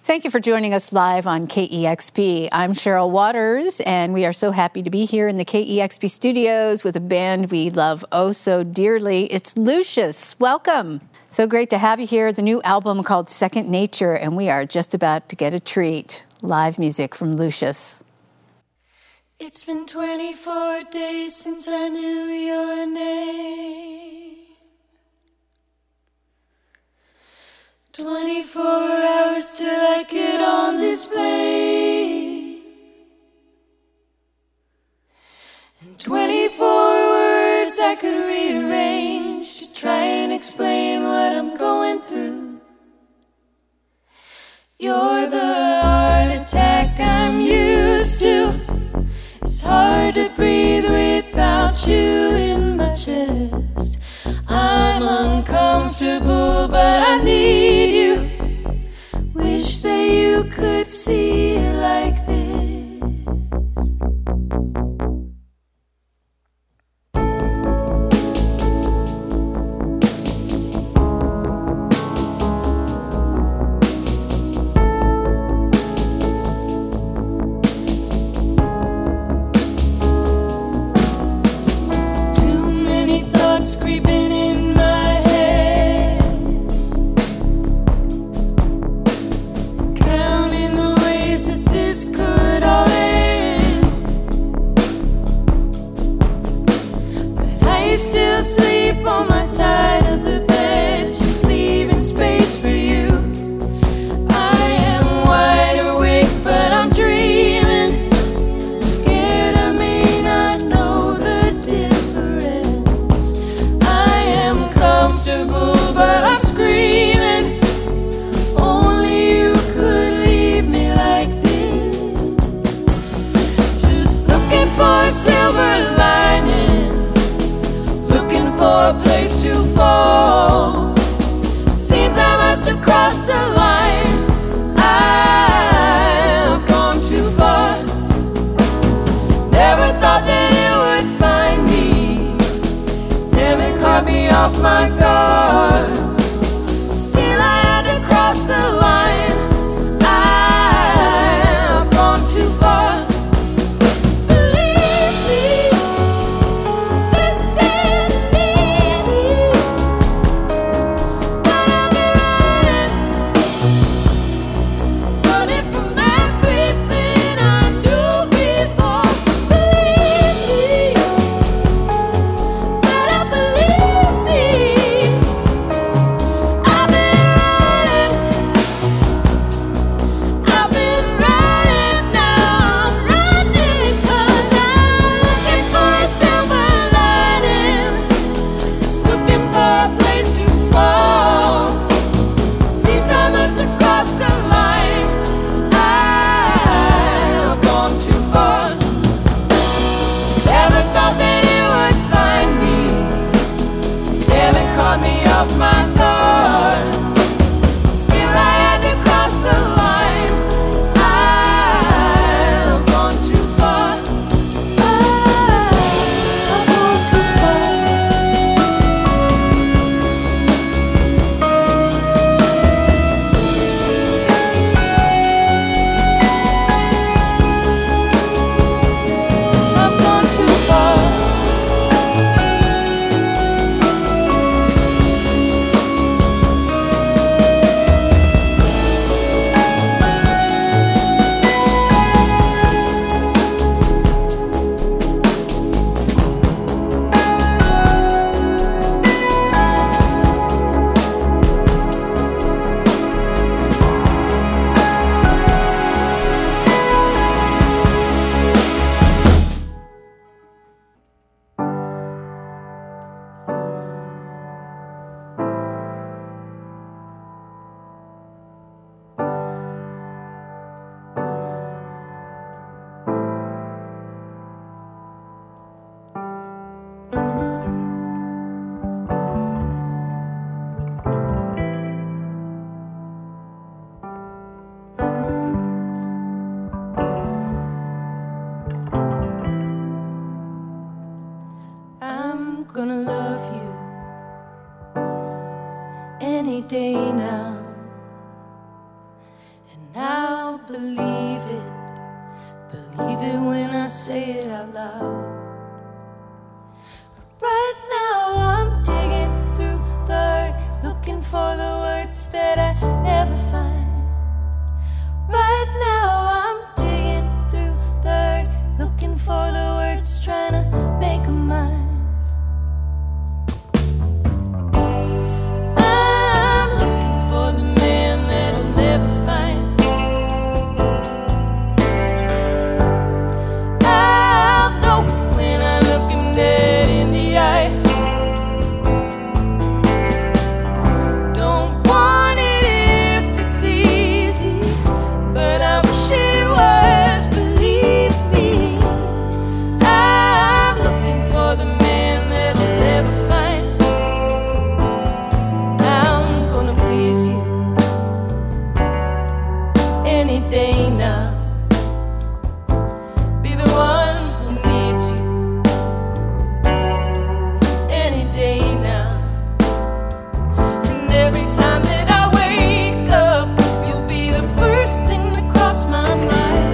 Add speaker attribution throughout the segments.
Speaker 1: Thank you for joining us live on KEXP. I'm Cheryl Waters, and we are so happy to be here in the KEXP studios with a band we love oh so dearly. It's Lucius. Welcome. So great to have you here. The new album called Second Nature, and we are just about to get a treat. Live music from Lucius.
Speaker 2: It's been 24 days since I knew your name. 24 hours till I get on this plane. And 24 words I could rearrange to try and explain what I'm going through. You're the heart attack I'm used to. It's hard to breathe without you in my chest. I'm uncomfortable, but I need you. Wish that you could see it like this. Too many thoughts creeping in my head, counting the ways that this could I'll believe it when I say it out loud. But right now I'm digging through the hurt, looking for the words that I never find. Right now I'm digging through the hurt, looking for the words, trying to make 'em mine. I'm looking for the man that I'll never find. I'll know when I look him dead in the eye. Don't want it if it's easy, but I wish it was, believe me. I'm looking for the man that I'll never find. I'm gonna please you any day now. Be the one who needs you any day now. And every time that I wake up, you'll be the first thing to cross my mind.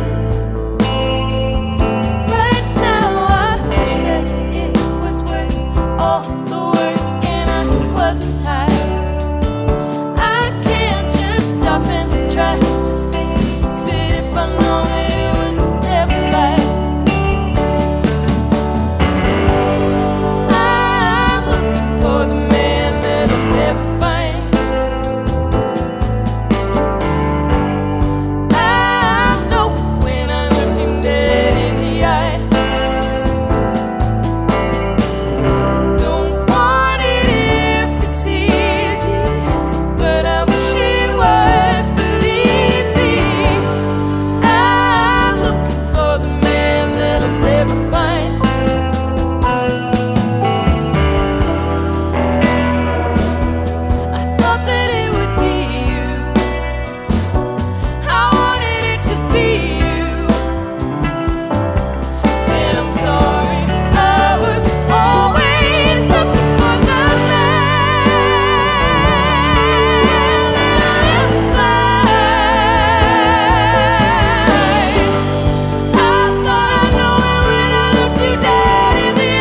Speaker 2: Right now I wish that it was worth all the work and I wasn't tired. I can't just stop and try to fix it if I know that it was never right. I'm looking for the man that I'll never find. I know when I look him dead in the eye. Don't want it if it's easy, but I wish it was, believe me. I'm looking for the man that I'll never find. I thought that it would be you. I wanted it to be you. And I'm sorry, I was always looking for the man that I'll never find. I thought I knew it when I looked you dead in the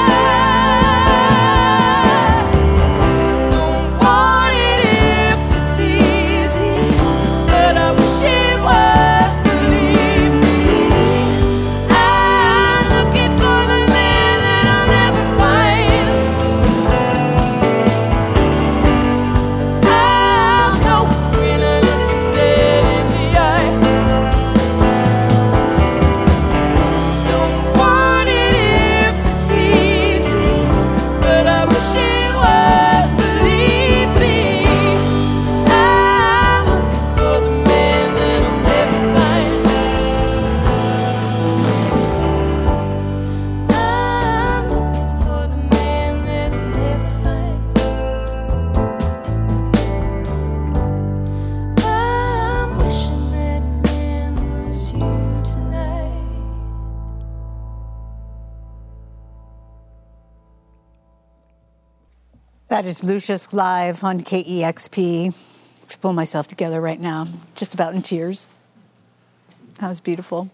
Speaker 2: eye. Don't want it if it's easy, but I wish it was, believe me. I'm looking for the man that I'll never find. I'll know when I look him dead in the eye. Don't want it if it's easy, but I wish it was, believe me. I'm looking for the man that I'll never find. I'm looking for the man that I'll never find. I'm wishing that man was you tonight.
Speaker 1: That is Lucius live on KEXP. To pull myself together right now, just about in tears. That was beautiful.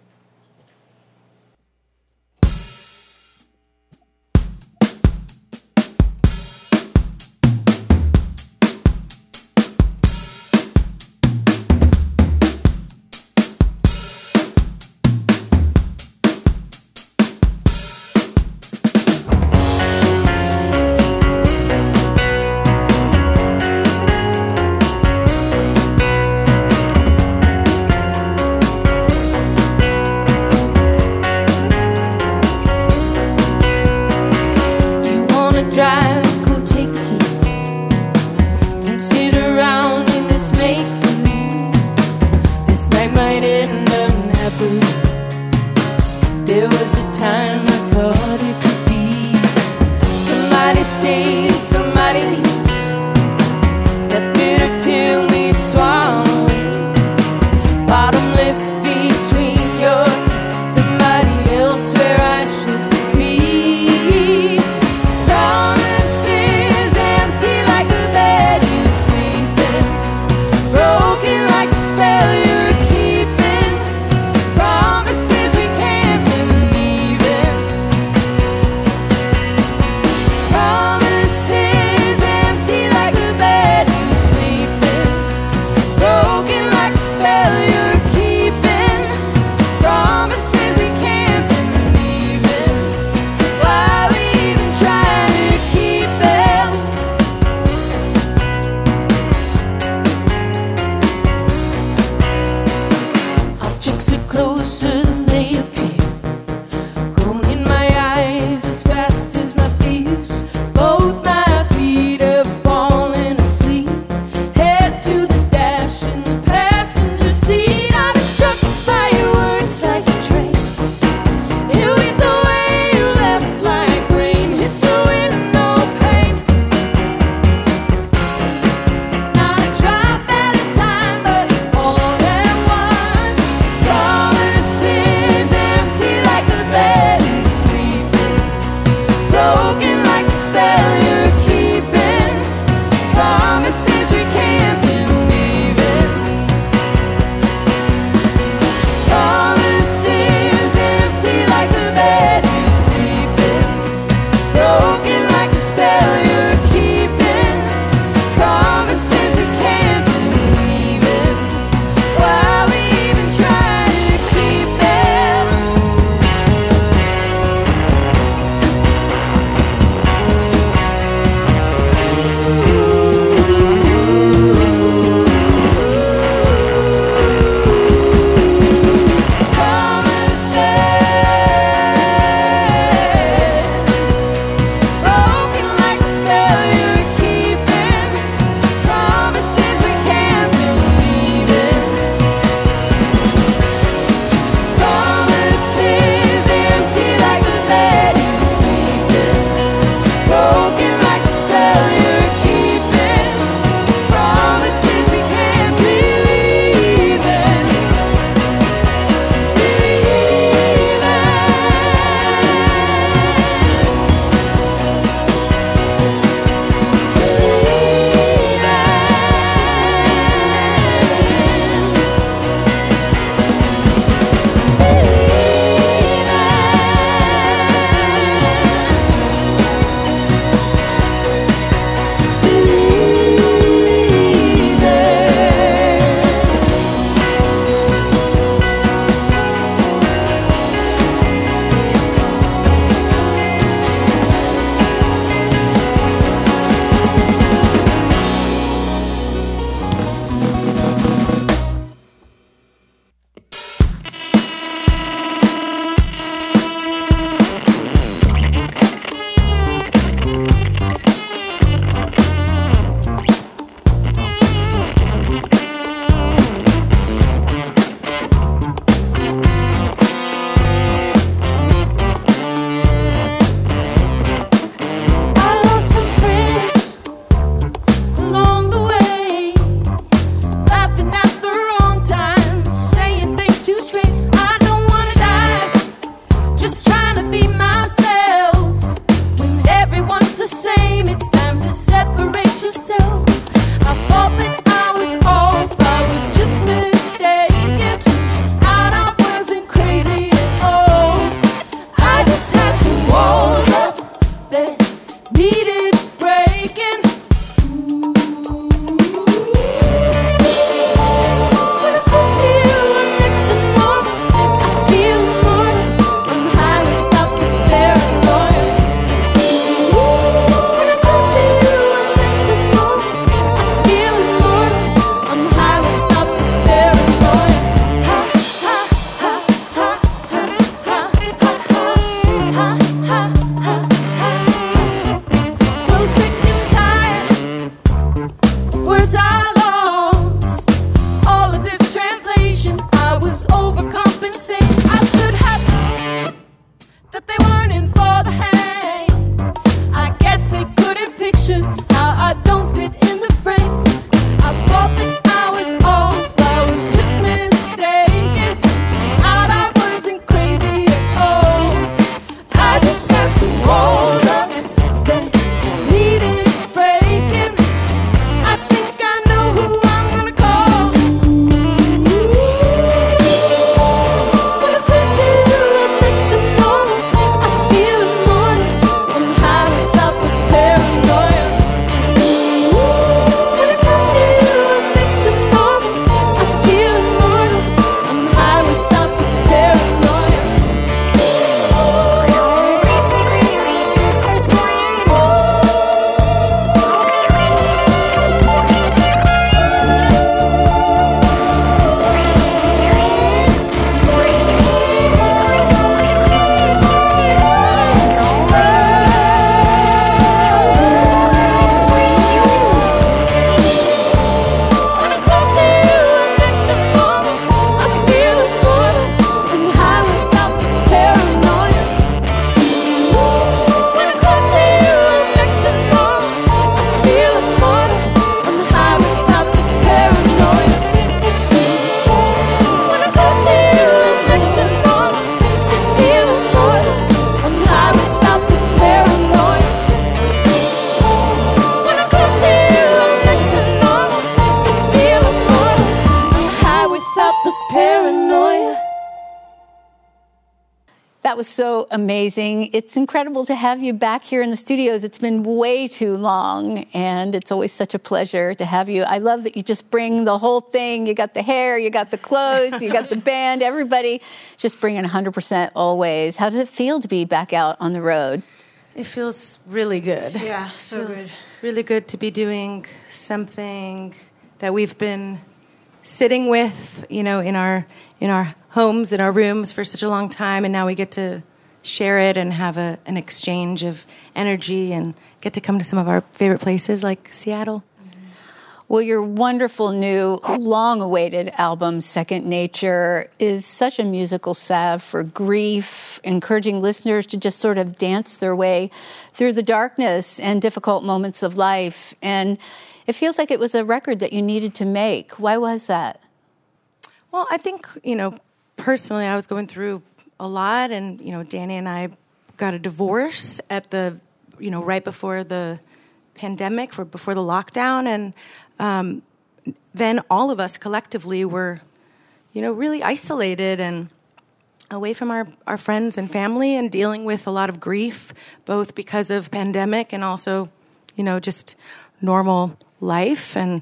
Speaker 2: You wanna drive, go take the keys. Don't sit around in this make-believe. This night might end unhappily. There was a time I thought it could be. Somebody stays, somebody leaves. That bitter pill needs swallowing. Bottom lip between your teeth. Somebody else where I should be. Promises empty like a bed you sleep in. Broken like a spell you're
Speaker 1: That was so amazing. It's incredible to have you back here in the studios. It's been way too long, and it's always such a pleasure to have you. I love that you just bring the whole thing. You got the hair, you got the clothes, you got the band, everybody just bringing 100% always. How does it feel to be back out on the road?
Speaker 3: It feels really good.
Speaker 2: Yeah, so good.
Speaker 3: Really good to be doing something that we've been sitting with, in our homes, in our rooms for such a long time, and now we get to share it and have an exchange of energy and get to come to some of our favorite places like Seattle.
Speaker 1: Well, your wonderful new, long-awaited album, Second Nature, is such a musical salve for grief, encouraging listeners to just sort of dance their way through the darkness and difficult moments of life. And it feels like it was a record that you needed to make. Why was that?
Speaker 3: Well, I think, personally, I was going through a lot, and, Danny and I got a divorce at right before the pandemic, before the lockdown, and then all of us collectively were, really isolated and away from our friends and family and dealing with a lot of grief, both because of pandemic and also, just normal life. And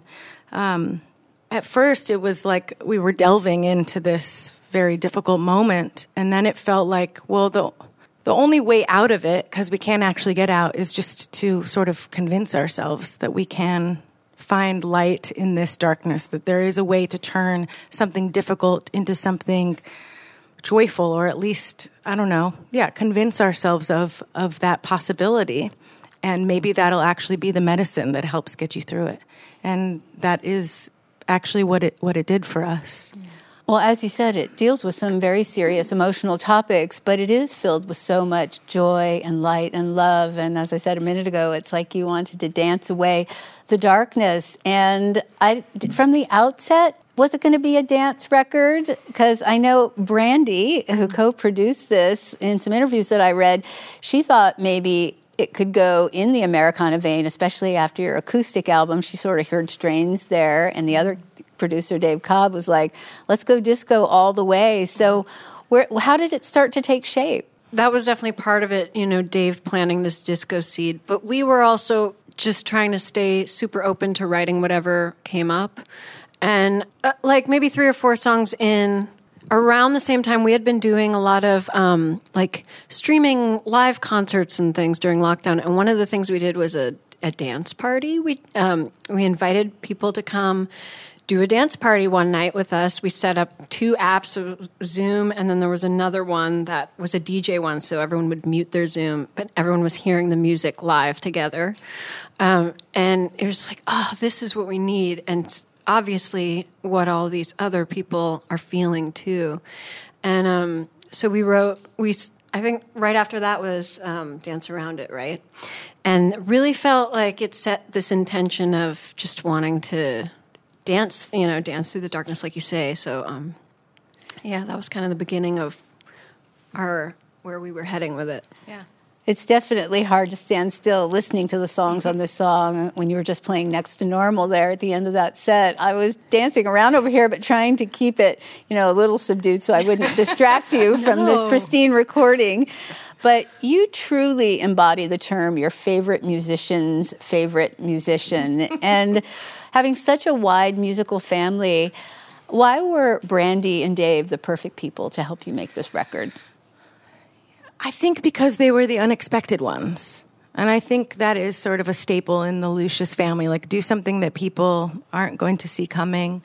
Speaker 3: at first it was like we were delving into this very difficult moment. And then it felt like, well, the only way out of it, because we can't actually get out, is just to sort of convince ourselves that we can find light in this darkness, that there is a way to turn something difficult into something joyful, or at least, convince ourselves of that possibility. And maybe that'll actually be the medicine that helps get you through it. And that is actually what it did for us.
Speaker 1: Well, as you said, it deals with some very serious emotional topics, but it is filled with so much joy and light and love. And as I said a minute ago, it's like you wanted to dance away the darkness. And from the outset, was it going to be a dance record? Because I know Brandy, who co-produced this, in some interviews that I read, she thought maybe it could go in the Americana vein, especially after your acoustic album. She sort of heard strains there, and the other producer, Dave Cobb, was like, let's go disco all the way. So how did it start to take shape?
Speaker 4: That was definitely part of it, Dave planting this disco seed. But we were also just trying to stay super open to writing whatever came up. And maybe 3 or 4 songs in, around the same time, we had been doing a lot of streaming live concerts and things during lockdown. And one of the things we did was a dance party. We invited people to come do a dance party one night with us. We set up 2 apps of Zoom, and then there was another one that was a DJ one, so everyone would mute their Zoom, but everyone was hearing the music live together. And it was like, oh, this is what we need. And obviously what all these other people are feeling too. And so I think right after that was Dance Around It, right? And really felt like it set this intention of just wanting to dance through the darkness, like you say. So, that was kind of the beginning of where we were heading with it.
Speaker 3: Yeah.
Speaker 1: It's definitely hard to stand still listening to the songs on this song. When you were just playing Next to Normal there at the end of that set, I was dancing around over here, but trying to keep it, a little subdued so I wouldn't distract you from this pristine recording. But you truly embody the term your favorite musician's favorite musician. And having such a wide musical family, why were Brandy and Dave the perfect people to help you make this record?
Speaker 3: I think because they were the unexpected ones. And I think that is sort of a staple in the Lucius family. Like, do something that people aren't going to see coming.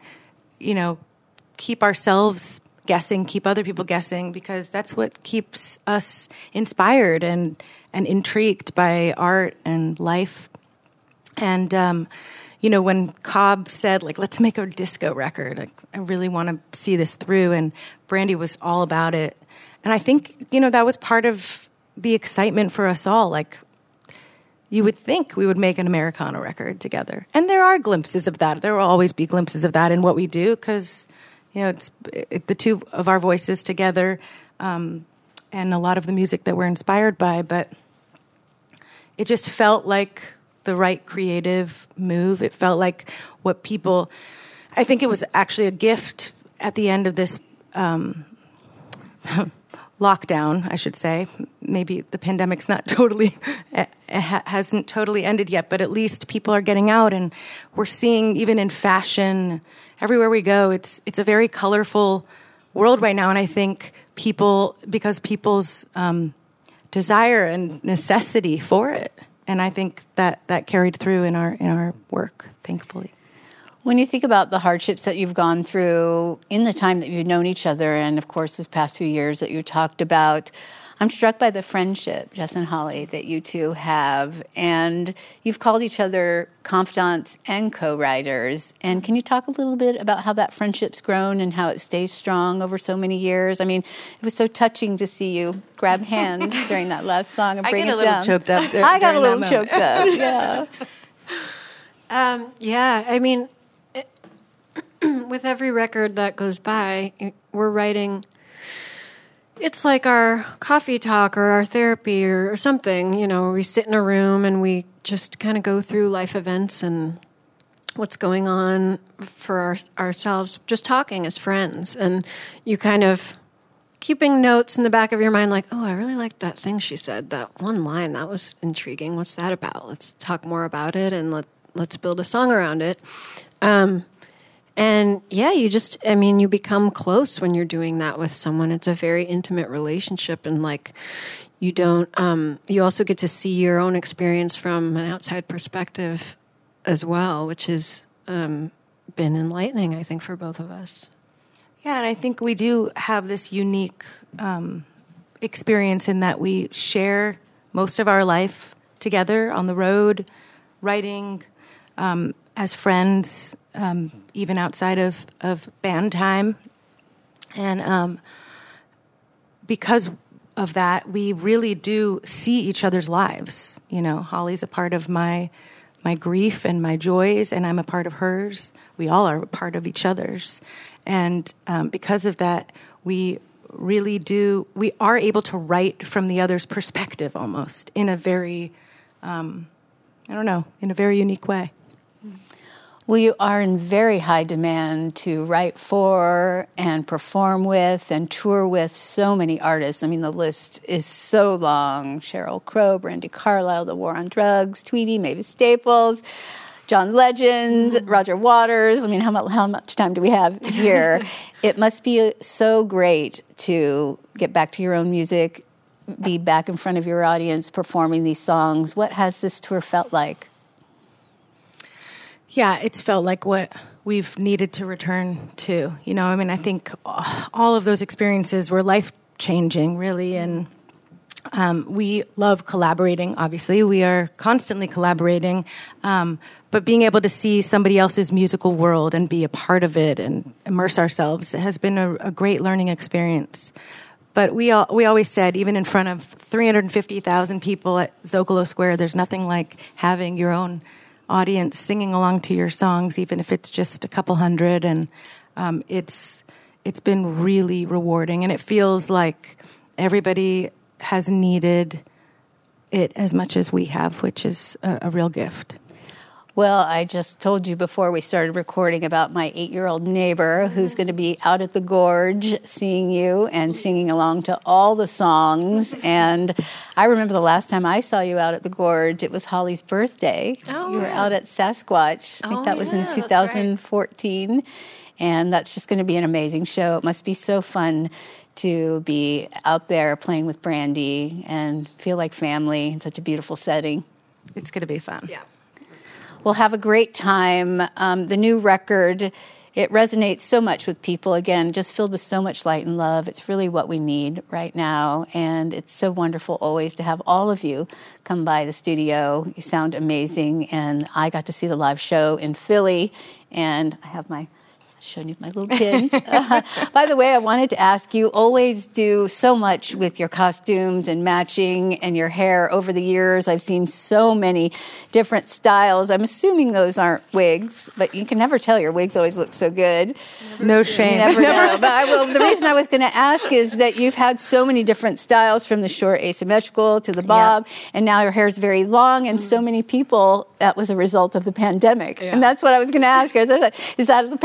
Speaker 3: Keep ourselves guessing, keep other people guessing, because that's what keeps us inspired and intrigued by art and life. And, when Cobb said, let's make a disco record, I really want to see this through. And Brandy was all about it. And I think, that was part of the excitement for us all. You would think we would make an Americana record together. And there are glimpses of that. There will always be glimpses of that in what we do, because, it's the two of our voices together, and a lot of the music that we're inspired by. But it just felt like the right creative move. It felt like what people... I think it was actually a gift at the end of this... lockdown, I should say. Maybe the pandemic's not totally, hasn't totally ended yet, but at least people are getting out, and we're seeing, even in fashion, everywhere we go, it's a very colorful world right now, and I think because people's desire and necessity for it, and I think that carried through in our work, thankfully.
Speaker 1: When you think about the hardships that you've gone through in the time that you've known each other, and of course this past few years that you talked about, I'm struck by the friendship, Jess and Holly, that you two have. And you've called each other confidants and co-writers. And can you talk a little bit about how that friendship's grown and how it stays strong over so many years? I mean, it was so touching to see you grab hands during that last song and bring it down.
Speaker 3: I get a little choked up.
Speaker 1: I got a little choked up, yeah.
Speaker 4: Yeah, I mean, with every record that goes by, we're writing. It's like our coffee talk or our therapy or something, you know, we sit in a room and we just kind of go through life events and what's going on for ourselves, just talking as friends. And you kind of keeping notes in the back of your mind like, oh, I really liked that thing she said, that one line, that was intriguing. What's that about? Let's talk more about it and let's build a song around it. And yeah, you become close when you're doing that with someone. It's a very intimate relationship, and like you also get to see your own experience from an outside perspective as well, which has been enlightening, I think, for both of us.
Speaker 3: Yeah, and I think we do have this unique experience in that we share most of our life together on the road, writing, as friends, even outside of band time. And because of that, we really do see each other's lives. You know, Holly's a part of my grief and my joys, and I'm a part of hers. We all are a part of each other's. And because of that, we are able to write from the other's perspective almost in a very, in a very unique way.
Speaker 1: Well, you are in very high demand to write for and perform with and tour with so many artists. I mean, the list is so long. Sheryl Crow, Brandi Carlile, The War on Drugs, Tweety, Mavis Staples, John Legend, Roger Waters. I mean, how much time do we have here? It must be so great to get back to your own music, be back in front of your audience performing these songs. What has this tour felt like?
Speaker 3: Yeah, it's felt like what we've needed to return to. You know, I mean, I think all of those experiences were life-changing, really, and we love collaborating, obviously. We are constantly collaborating, but being able to see somebody else's musical world and be a part of it and immerse ourselves has been a great learning experience. But we always said, even in front of 350,000 people at Zocalo Square, there's nothing like having your own audience singing along to your songs, even if it's just a couple hundred, and it's been really rewarding, and it feels like everybody has needed it as much as we have, which is a real gift.
Speaker 1: Well, I just told you before we started recording about my 8-year-old neighbor who's going to be out at the Gorge seeing you and singing along to all the songs. And I remember the last time I saw you out at the Gorge, it was Holly's birthday.
Speaker 4: Oh,
Speaker 1: you were out at Sasquatch. I think that was in 2014. Right. And that's just going to be an amazing show. It must be so fun to be out there playing with Brandi and feel like family in such a beautiful setting.
Speaker 3: It's going to be fun.
Speaker 4: Yeah.
Speaker 1: We'll have a great time. The new record, it resonates so much with people. Again, just filled with so much light and love. It's really what we need right now. And it's so wonderful always to have all of you come by the studio. You sound amazing. And I got to see the live show in Philly. And I have showing you my little pins. By the way, I wanted to ask, you always do so much with your costumes and matching and your hair over the years. I've seen so many different styles. I'm assuming those aren't wigs, but you can never tell. Your wigs always look so good.
Speaker 3: No shame.
Speaker 1: You never know. But the reason I was going to ask is that you've had so many different styles, from the short asymmetrical to the bob, and now your hair is very long, and so many people, that was a result of the pandemic. Yeah. And that's what I was going to ask her. Is that the pandemic?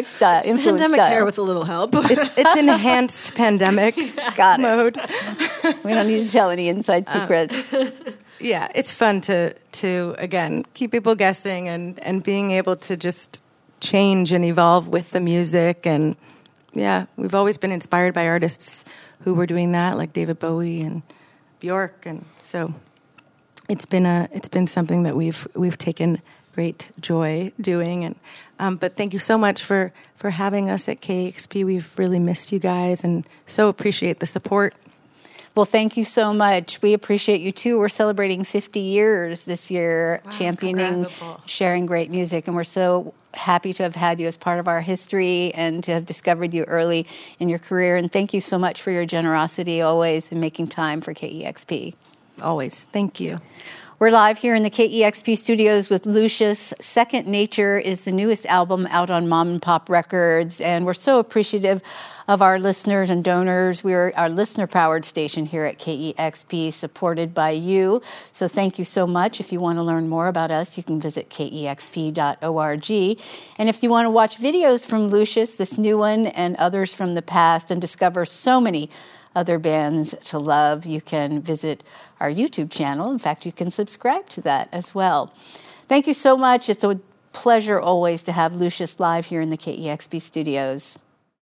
Speaker 1: influence
Speaker 4: Pandemic
Speaker 1: style.
Speaker 4: hair with a little help.
Speaker 3: It's enhanced pandemic
Speaker 1: Got it.
Speaker 3: mode.
Speaker 1: We don't need to tell any inside secrets.
Speaker 3: Yeah, it's fun to again keep people guessing and being able to just change and evolve with the music. And yeah, we've always been inspired by artists who were doing that, like David Bowie and Bjork, and so it's been something that we've taken great joy doing. And but thank you so much for having us at KEXP. We've really missed you guys and so appreciate the support.
Speaker 1: Well, thank you so much. We appreciate you too. We're celebrating 50 years this year, championing, sharing great music, and we're so happy to have had you as part of our history and to have discovered you early in your career. And thank you so much for your generosity always in making time for KEXP.
Speaker 3: Always. Thank you.
Speaker 1: We're live here in the KEXP studios with Lucius. Second Nature is the newest album out on Mom and Pop Records, and we're so appreciative of our listeners and donors. We're our listener-powered station here at KEXP, supported by you. So thank you so much. If you want to learn more about us, you can visit kexp.org. And if you want to watch videos from Lucius, this new one and others from the past, and discover so many other bands to love, you can visit our YouTube channel. In fact, you can subscribe to that as well. Thank you so much. It's a pleasure always to have Lucius live here in the KEXP studios.